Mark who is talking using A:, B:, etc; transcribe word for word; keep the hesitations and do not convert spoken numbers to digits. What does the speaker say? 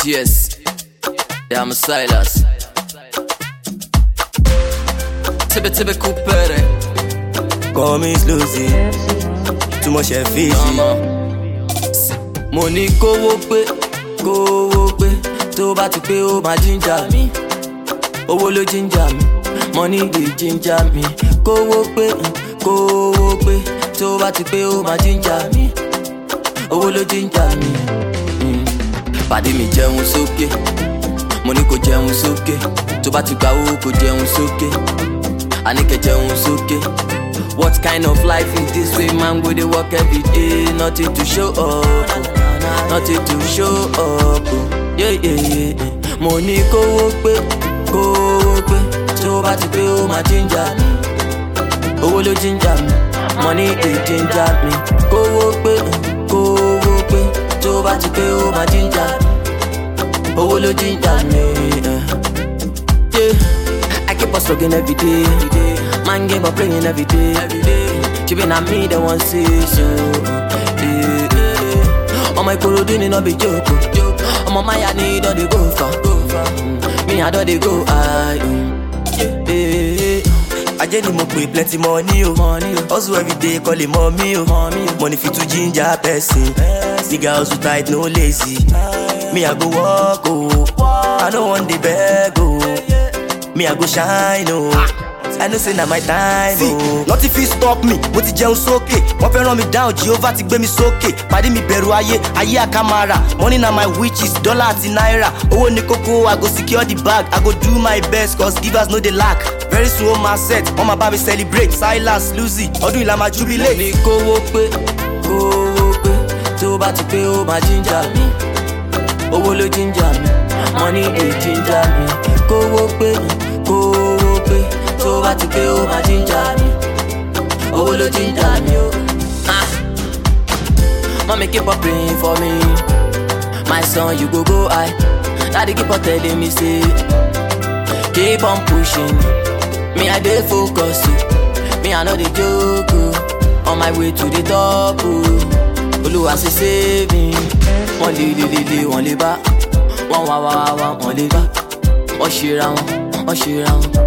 A: Yes, yeah, I'm a Silas. Tibi tibi coupere.
B: Call me Lucy. Too much fishy.
A: Mo ní kówó pé, kówó pé, tó bá ti pé ó máa ginger mi. Owó ló ginger mi, money dey ginger mi. Kówó pé, kówó pé, tó bá ti pé ó máa ginger mi. Owó ló ginger mi. Pàdé mi jẹun sókè, mo ní kó jẹun sókè. Tó bá ti gba owó kó jẹun sókè. A ní kẹ́ jẹun sókè. What kind of life is this way, man? Go dey work every day, nothing to show up, nothing to show up. Yeah, yeah, yeah. Mo ní kówó pé, kówó pé, tó bá ti pé ó máa ginger mi. Owó ló ginger mi, money dey ginger mi. Kówó pé, kówó pé, tó bá ti pé ó máa ginger mi. Owó ló ginger mi. Yeah, I keep on struggling every day. Man game up playing every day, every day. Chipping at me, they want see so. Yeah, yeah. On my Korodini, no be joke. On my Maya need all they go for. Me I don't they go high. Yeah, yeah.
B: I just need pay plenty money, oh. Money, oh. Also every day call it mommy, oh. Mommy, oh. Money fit to ginger person. Nigga also tight, no lazy. Me I go walk, oh. I don't want the bag, oh. Me I go shine, oh. I know say na my time, oh. Nothing fit stop me, mo ti jẹun sókè. Wọ́n fẹ́ rán mi down, Jehovah ti gbé mi sókè. Pàdé mi bẹ̀rù ayé, ayé àkàmàrà. Money na my witches, dollar àti naira. Owó ní kókó, I go secure the bag. I go do my best, cause givers no dey lack. Very soon, ó máa set, wọ́n máa bá mi celebrate. Silas, Lucy, ọdún ìlà máa jubilate.
A: Mo ní kówó pé, kówó pé, tó bá ti pé ó máa ginger mi. Owó ló ginger mi, money dey ginger mi. Kówó pé, kówó pé, tó bá ti pé ó máa ginger mi. Owó ló ginger mi, oh. Ah. Mommy keep on praying for me. My son, you go go high. Daddy keep on telling me say, keep on pushing. Me I dey focus, oh. Me I know the joke, oh. On my way to the top, oh. Olúwa ṣe save me. Wọ́n lè lè lè lè wọ́n lè bá. Wọ́n wá wá wá wọ́n lè bá. Wọ́n ṣe ra wọn, wọ́n ṣe ra wọn.